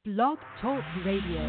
Blog Talk Radio.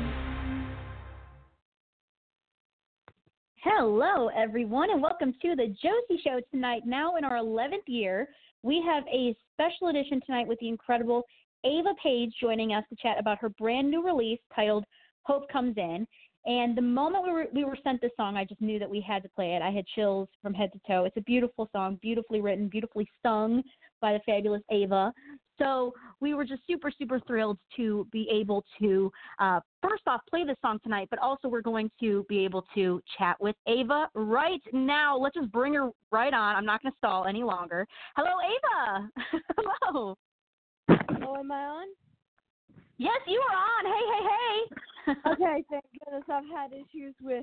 Hello, everyone, and welcome to the Josie Show tonight. Now in our 11th year, we have a special edition tonight with the incredible Ava Page joining us to chat about her brand new release titled Hope Comes In. And the moment we were sent this song, I just knew that we had to play it. I had chills from head to toe. It's a beautiful song, beautifully written, beautifully sung by the fabulous Ava. So we were just super, super thrilled to be able to, first off, play this song tonight, but also we're going to be able to chat with Ava right now. Let's just bring her right on. I'm not going to stall any longer. Hello, Ava. Hello. Oh, am I on? Yes, you are on. Hey, hey, hey. Okay, thank goodness. I've had issues with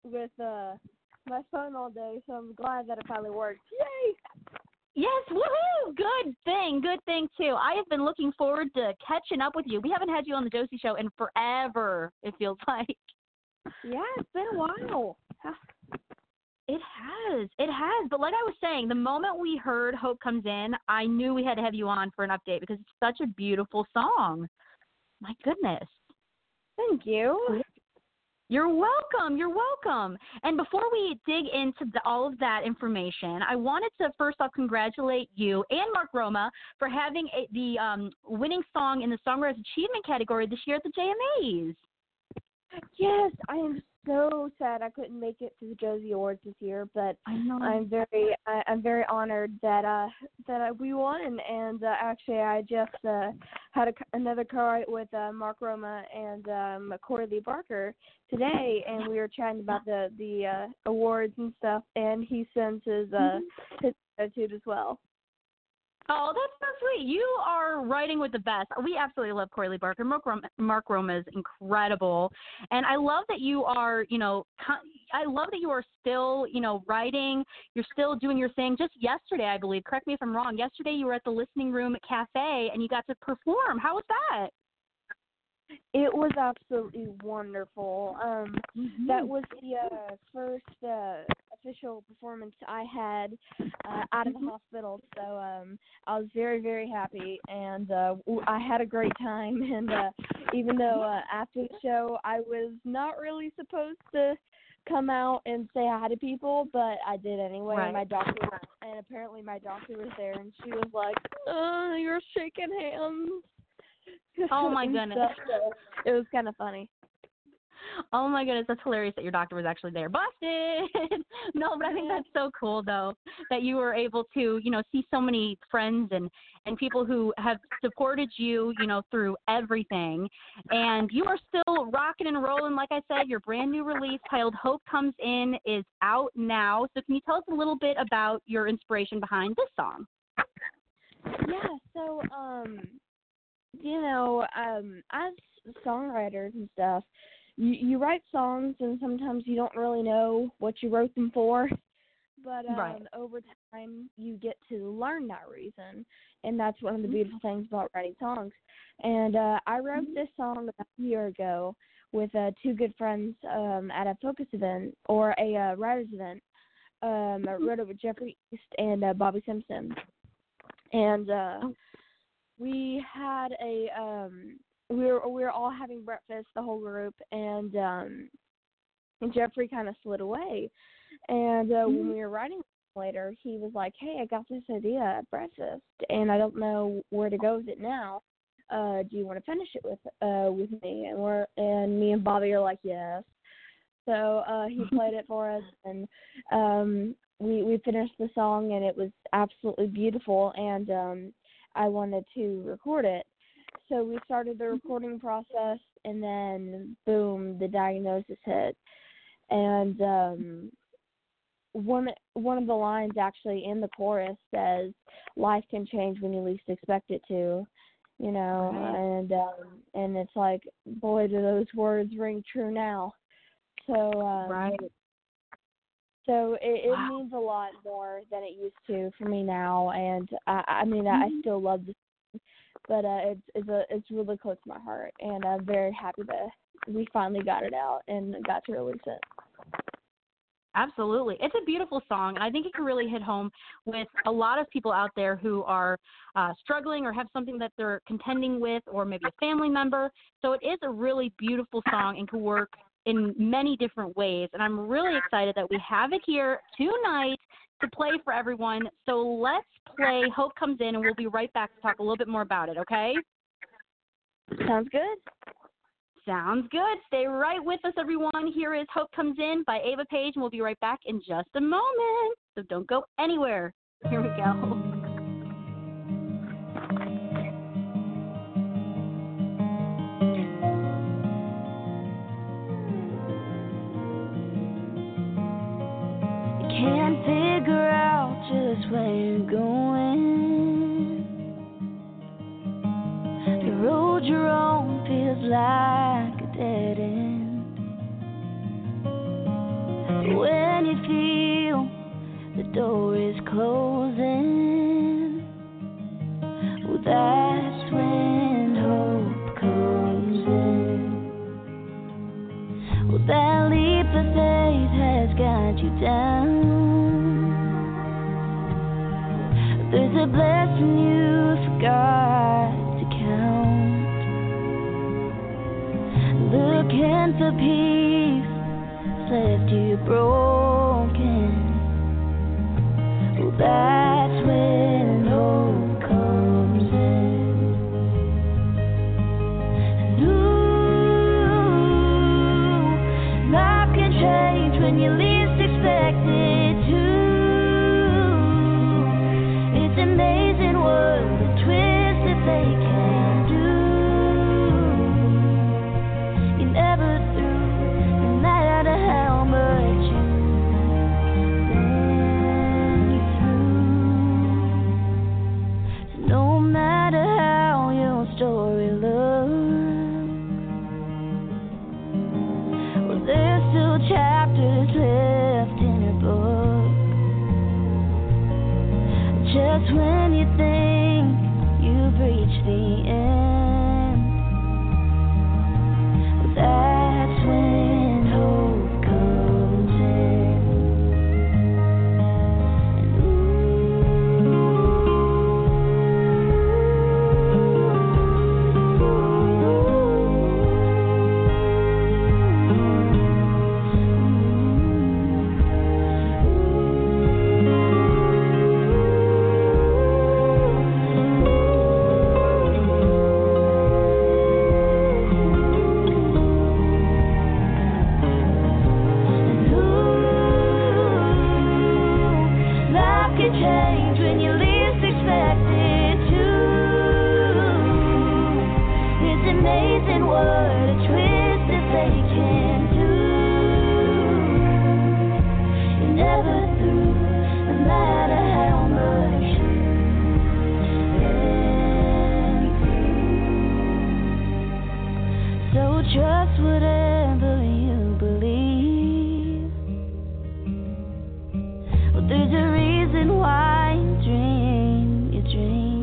my phone all day, so I'm glad that it finally worked. Yay! Yes, woohoo! Good thing too. I have been looking forward to catching up with you. We haven't had you on the Josie Show in forever, it feels like. Yeah, it's been a while. It has. But like I was saying, the moment we heard Hope Comes In, I knew we had to have you on for an update because it's such a beautiful song. My goodness. Thank you. You're welcome. And before we dig into all of that information, I wanted to first off congratulate you and Mark Roma for having the winning song in the Songwriters Achievement category this year at the JMAs. Yes, I am so sad I couldn't make it to the Josie Awards this year, but I know. I'm very honored that we won. And actually, I just had another co-write with Mark Roma and Corey Lee Barker today, and we were chatting about the awards and stuff. And he sends his attitude as well. Oh, that's so sweet. You are writing with the best. We absolutely love Corey Lee Barker. Mark Roma is incredible. And I love that you are, I love that you are still, writing. You're still doing your thing. Just yesterday, I believe, correct me if I'm wrong, yesterday you were at the Listening Room Cafe and you got to perform. How was that? It was absolutely wonderful. That was the first official performance I had out of the hospital, so I was very, very happy, and I had a great time. And even though after the show I was not really supposed to come out and say hi to people, but I did anyway. Right. And apparently my doctor was there, and she was like, "Oh, you're shaking hands." Oh, my goodness. So it was kind of funny. Oh, my goodness. That's hilarious that your doctor was actually there. Busted! No, but I think that's so cool, though, that you were able to, see so many friends and people who have supported you, through everything. And you are still rocking and rolling. Like I said, your brand new release titled Hope Comes In is out now. So can you tell us a little bit about your inspiration behind this song? Yeah, so, as songwriters and stuff, you write songs and sometimes you don't really know what you wrote them for, but over time you get to learn that reason, and that's one of the beautiful things about writing songs. And I wrote this song about a year ago with two good friends at a focus event, or a writer's event. I wrote it with Jeffrey East and Bobby Simpson. And we had we were all having breakfast, the whole group, and Jeffrey kind of slid away. And when we were writing later, he was like, "Hey, I got this idea at breakfast, and I don't know where to go with it now. Do you want to finish it with me?" And me and Bobby are like, "Yes." So he played it for us, and we finished the song, and it was absolutely beautiful. And I wanted to record it. So we started the recording process, and then, boom, the diagnosis hit. And one of the lines actually in the chorus says, "Life can change when you least expect it to," Right. And it's like, boy, do those words ring true now. So Right. So it means a lot more than it used to for me now, and I still love this, but it's really close to my heart, and I'm very happy that we finally got it out and got to release it. Absolutely. It's a beautiful song, and I think it can really hit home with a lot of people out there who are struggling or have something that they're contending with, or maybe a family member. So it is a really beautiful song and can work in many different ways. And I'm really excited that we have it here tonight to play for everyone. So let's play Hope Comes In, and we'll be right back to talk a little bit more about it, okay? Sounds good. Sounds good. Stay right with us, everyone. Here is Hope Comes In by Ava Page, and we'll be right back in just a moment. So don't go anywhere. Here we go. Can't figure out just where you're going. The road you're on feels like a dead end. When you feel the door is closing, well, that's when hope comes in. Well, that leap of faith has got you down. There's a blessing you forgot to count. Looking for peace has left you broken. Well, that's when hope comes in. And ooh, life can change when you least expect it to. It's amazing what the twist that they can do. You never through, no matter how much you've been through. So no matter how your story looks, well, there's still chapters left in your book. Just when you think you've reached the end, that's when hope comes in. And life can change when you least expect it to. It's amazing what a twist that they can do. You're never through, no matter how much you've been through. So trust whatever you believe. Well, there's a reason why you dream your dream.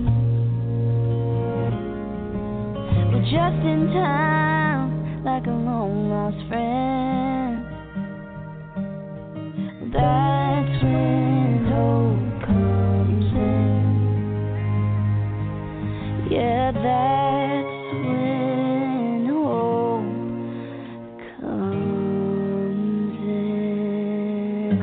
Well, just in time, like a long lost friend. That's when hope comes in. Yeah, that's when hope comes in.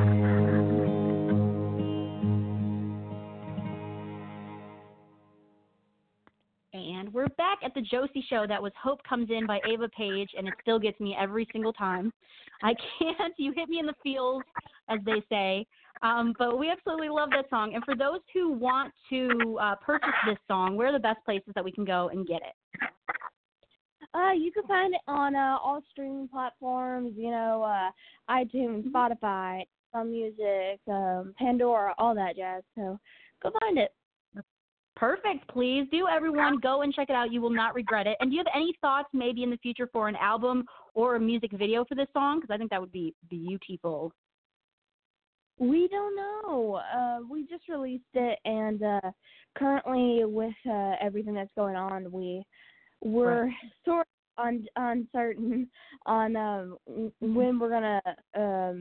And we're back at the Josie Show. That was Hope Comes In by Ava Page, and it still gets me every single time. I can't, you hit me in the feels, as they say. But we absolutely love that song. And for those who want to purchase this song, where are the best places that we can go and get it? You can find it on all streaming platforms, iTunes, Spotify, Music, Pandora, all that jazz. So go find it. Perfect. Please do, everyone. Go and check it out. You will not regret it. And do you have any thoughts maybe in the future for an album or a music video for this song? Because I think that would be beautiful. We don't know. We just released it, and currently with everything that's going on, we're sort of uncertain on when we're gonna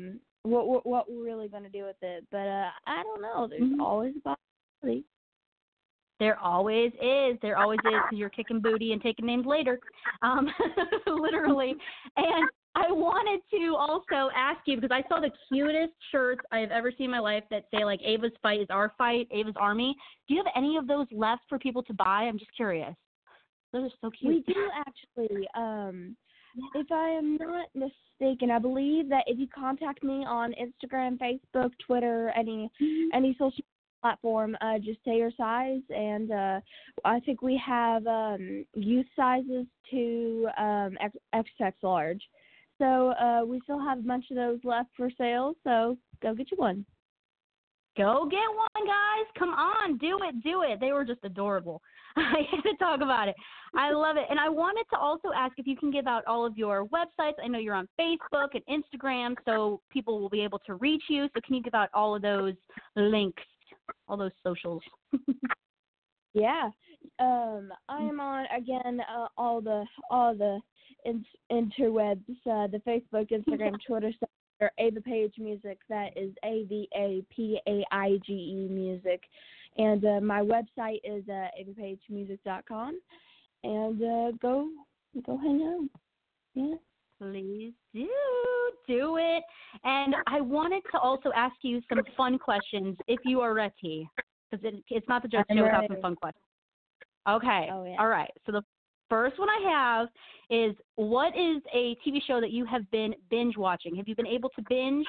what we're really going to do with it. But I don't know. There's always a possibility. There always is. There always is, because you're kicking booty and taking names later, literally. And I wanted to also ask you, because I saw the cutest shirts I have ever seen in my life that say, like, Ava's fight is our fight, Ava's army. Do you have any of those left for people to buy? I'm just curious. Those are so cute. We do actually. If I am not mistaken, I believe that if you contact me on Instagram, Facebook, Twitter, any social platform, just say your size, and I think we have youth sizes to XX large. So we still have a bunch of those left for sale, so go get you one. Go get one, guys. Come on, do it. They were just adorable. I had to talk about it. I love it. And I wanted to also ask if you can give out all of your websites. I know you're on Facebook and Instagram, so people will be able to reach you. So can you give out all of those links, all those socials? Yeah. I am on, again, all the interwebs, the Facebook, Instagram, Twitter, or Ava Page Music. That is AVAPAIGE Music. And my website is avapagemusic.com. And go hang out. Yeah. Please do it. And I wanted to also ask you some fun questions if you are ready, because it's not the joke show without some fun questions. Okay. Oh, yeah. All right. So the first one I have is, what is a TV show that you have been binge watching? Have you been able to binge?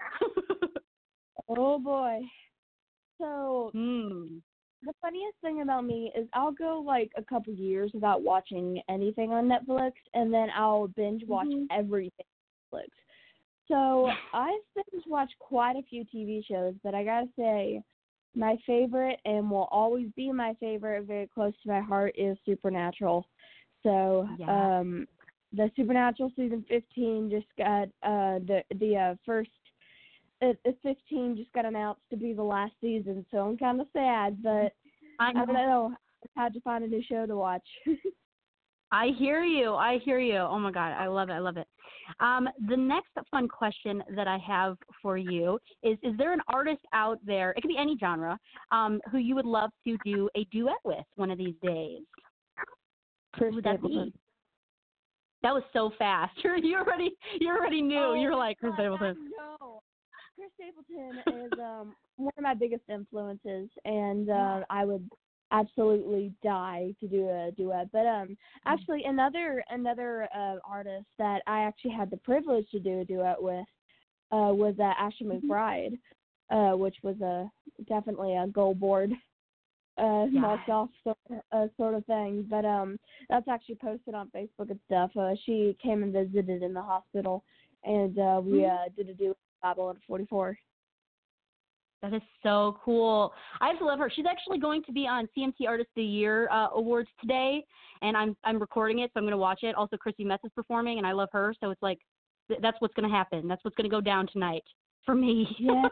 Oh, boy. So the funniest thing about me is I'll go like a couple years without watching anything on Netflix, and then I'll binge watch everything on Netflix. So I've binge watched quite a few TV shows, but I gotta say, my favorite, and will always be my favorite, very close to my heart, is Supernatural. So the Supernatural season 15 just got the first 15 just got announced to be the last season, so I'm kind of sad, but I don't know. I had to find a new show to watch. I hear you. Oh, my God. I love it. The next fun question that I have for you is there an artist out there, it could be any genre, who you would love to do a duet with one of these days? Chris Who would that Stapleton. be? That was so fast. You already knew. Oh, you're like, Chris Stapleton. No. Chris Stapleton is one of my biggest influences, and I would absolutely die to do a duet. But actually, another artist that I actually had the privilege to do a duet with was Ashley McBride, which was definitely a goal board marked off sort of thing. But that's actually posted on Facebook and stuff. She came and visited in the hospital, and we did a duet. Bible at 44. That is so cool. I have to love her. She's actually going to be on CMT Artist of the Year Awards today, and I'm recording it, so I'm going to watch it. Also, Chrissy Metz is performing, and I love her, so it's like that's what's going to happen. That's what's going to go down tonight for me. Yeah.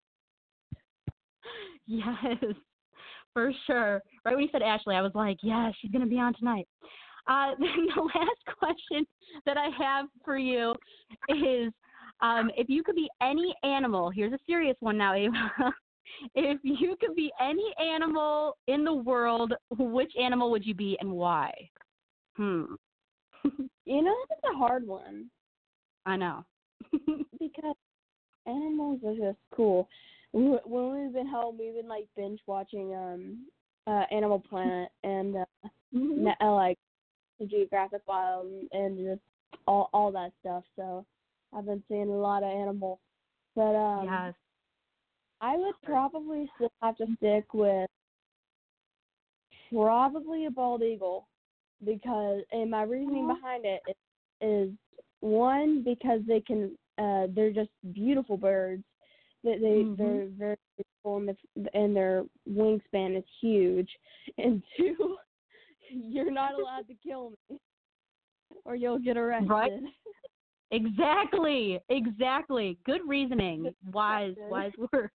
Yes, for sure. Right when you said Ashley, I was like, yeah, she's going to be on tonight. Then the last question that I have for you is, if you could be any animal, here's a serious one now, Ava. If you could be any animal in the world, which animal would you be and why? You know, that's a hard one. I know. Because animals are just cool. When we've been home, we've been like binge watching Animal Planet and like the Geographic Wild and just all that stuff. So I've been seeing a lot of animals, but yes. I would probably still have to stick with probably a bald eagle, because, and my reasoning behind it is one, because they can they're just beautiful birds. They're very beautiful, and their wingspan is huge, and two, you're not allowed to kill me or you'll get arrested. Right. Exactly. Good reasoning. Wise word.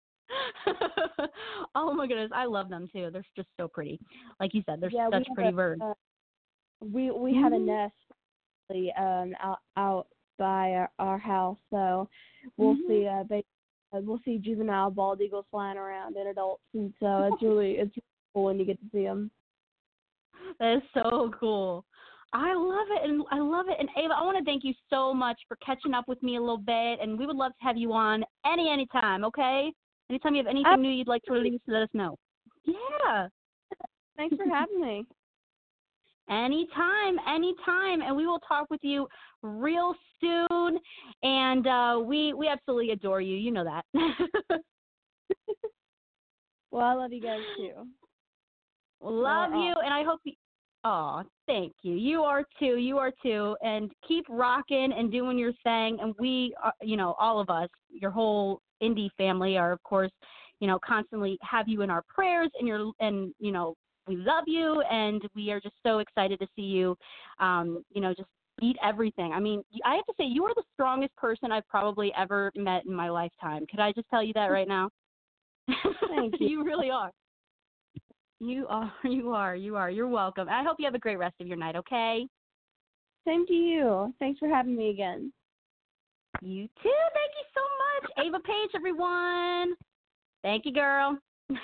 Oh my goodness, I love them too. They're just so pretty. Like you said, they're such pretty birds. We have a nest out by our house, so we'll see we'll see juvenile bald eagles flying around and adults, and so it's really cool when you get to see them. That is so cool. I love it, and I love it. And Ava, I want to thank you so much for catching up with me a little bit, and we would love to have you on anytime, okay? Anytime you have anything new you'd like to release, let us know. Yeah. Thanks for having me. Anytime, and we will talk with you real soon, and we absolutely adore you. You know that. Well, I love you guys, too. Love you, and I hope you... Oh, thank you. You are too, and keep rocking and doing your thing, and we, all of us, your whole indie family are, of course, constantly have you in our prayers, and we love you, and we are just so excited to see you, just beat everything. I mean, I have to say, you are the strongest person I've probably ever met in my lifetime. Could I just tell you that right now? Thank you. You really are. You are. You're welcome. I hope you have a great rest of your night, okay? Same to you. Thanks for having me again. You too. Thank you so much. Ava Page, everyone. Thank you, girl.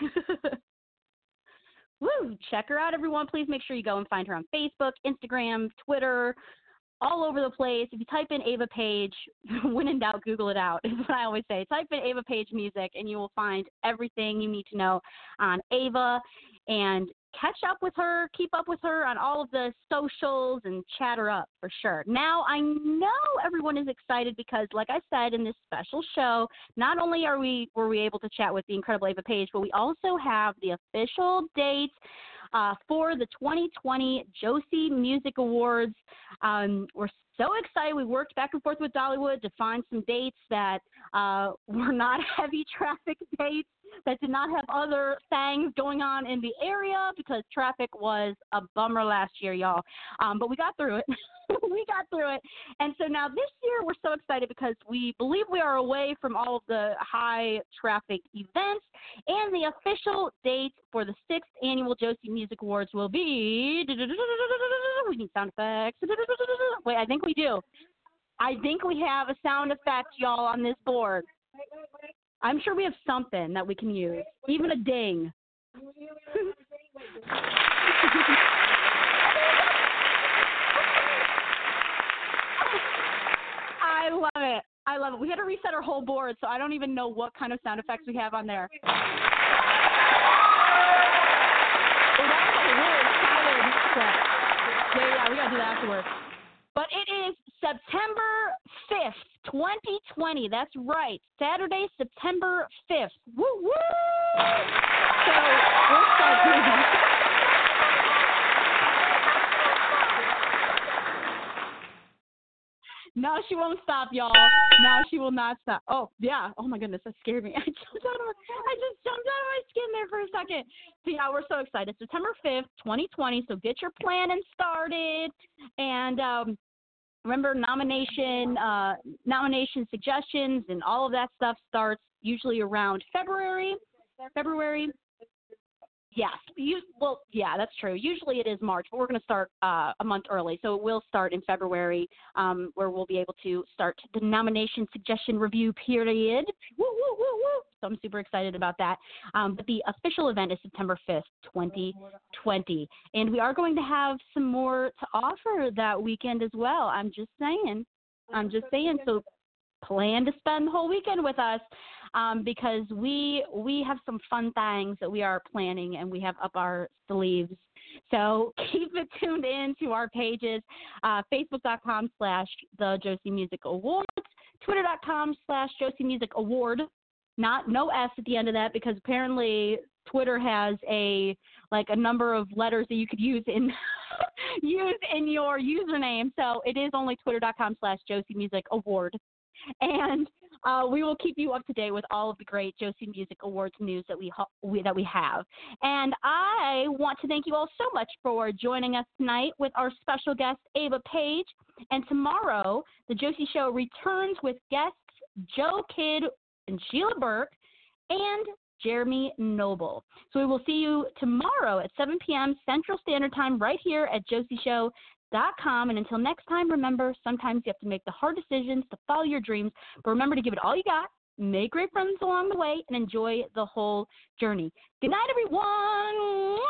Woo! Check her out, everyone. Please make sure you go and find her on Facebook, Instagram, Twitter, all over the place. If you type in Ava Page, when in doubt, Google it out, is what I always say. Type in Ava Page Music, and you will find everything you need to know on Ava. And catch up with her, keep up with her on all of the socials, and chat her up for sure. Now, I know everyone is excited because, like I said, in this special show, not only were we able to chat with the incredible Ava Page, but we also have the official dates for the 2020 Josie Music Awards. We're so excited. We worked back and forth with Dollywood to find some dates that were not heavy traffic dates, that did not have other things going on in the area, because traffic was a bummer last year, y'all. But we got through it. We got through it. And so now this year we're so excited because we believe we are away from all of the high traffic events, and the official date for the 6th annual Josie Music Awards will be... We need sound effects. Wait, I think we do. I think we have a sound effect, y'all, on this board. I'm sure we have something that we can use, even a ding. I love it. We had to reset our whole board, so I don't even know what kind of sound effects we have on there. Well, that was like a really solid set. Yeah, we got to do that afterwards. But it is September 5th, 2020. That's right. Saturday, September 5th. Woo, woo! So we'll start doing that. No, she won't stop, y'all. No, she will not stop. Oh, yeah. Oh, my goodness. That scared me. I just jumped out of my skin there for a second. So, yeah, we're so excited. September 5th, 2020. So get your planning started. And remember, nomination suggestions and all of that stuff starts usually around February. Yes. Yeah, that's true. Usually it is March, but we're going to start a month early. So it will start in February, where we'll be able to start the nomination suggestion review period. Woo, woo, woo, woo. So I'm super excited about that. But the official event is September 5th, 2020. And we are going to have some more to offer that weekend as well. I'm just saying. So plan to spend the whole weekend with us. Because we have some fun things that we are planning and we have up our sleeves. So keep it tuned in to our pages, Facebook.com/The Josie Music Awards, Twitter.com/Josie Music Award. No S at the end of that, because apparently Twitter has a number of letters that you could use in your username. So it is only Twitter.com/Josie Music Award. And we will keep you up to date with all of the great Josie Music Awards news that we have. And I want to thank you all so much for joining us tonight with our special guest, Ava Page. And tomorrow, the Josie Show returns with guests Joe Kidd and Sheila Burke and Jeremy Noble. So we will see you tomorrow at 7 p.m. Central Standard Time right here at And until next time, remember, sometimes you have to make the hard decisions to follow your dreams, but remember to give it all you got, make great friends along the way, and enjoy the whole journey. Good night, everyone.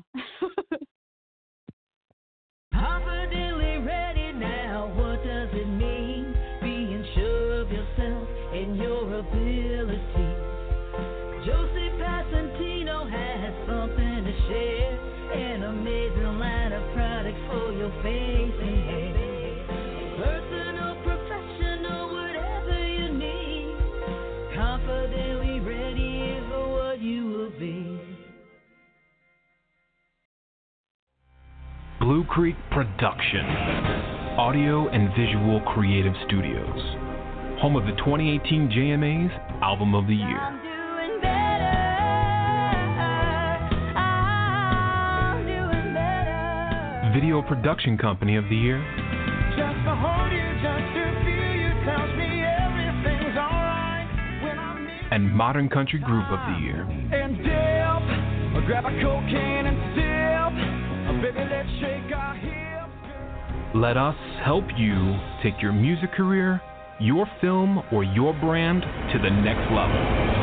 Confidently ready now, what does it mean? Being sure of yourself and your abilities. Josie Passantino has something to share, an amazing line of products for your face and hair. Personal, professional, whatever you need. Confidently ready for what you will be. Blue Creek Production, Audio and Visual Creative Studios, home of the 2018 JMA's Album of the Year. I'm doing better. I'm doing better. Video Production Company of the Year. Just to hold you, just to feel you, tells me everything's alright when I'm near. And Modern Country Group of the Year. And dip, or grab a cocaine and dip. Baby, let's shake our hips. Let us help you take your music career, your film, or your brand to the next level.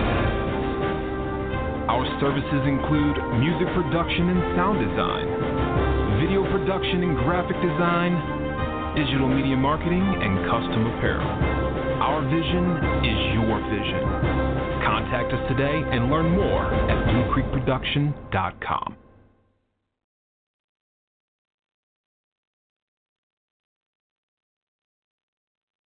Our services include music production and sound design, video production and graphic design, digital media marketing, and custom apparel. Our vision is your vision. Contact us today and learn more at bluecreekproduction.com.